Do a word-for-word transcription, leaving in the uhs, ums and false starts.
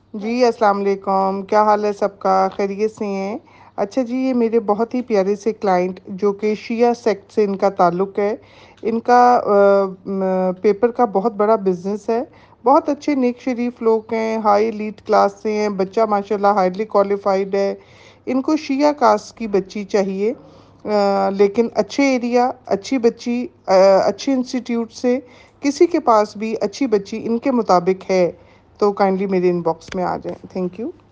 जी, अस्सलाम वालेकुम। क्या हाल है सबका? खैरियत से हैं? अच्छा जी, ये मेरे बहुत ही प्यारे से क्लाइंट जो कि शिया सेक्ट से इनका ताल्लुक़ है। इनका अ, म पेपर का बहुत बड़ा बिज़नेस है। बहुत अच्छे नेक शरीफ लोग हैं, हाई एलीट क्लास से हैं, बच्चा माशाल्लाह हाईली क्वालिफ़ाइड है। इनको शिया कास्ट की बच्ची चाहिए, अ, लेकिन अच्छे एरिया, अच्छी बच्ची, अ, अच्छे इंस्टीट्यूट से, किसी के पास भी अच्छी बच्ची इनके मुताबिक है, तो काइंडली मेरे इनबॉक्स में आ जाएँ। Thank you.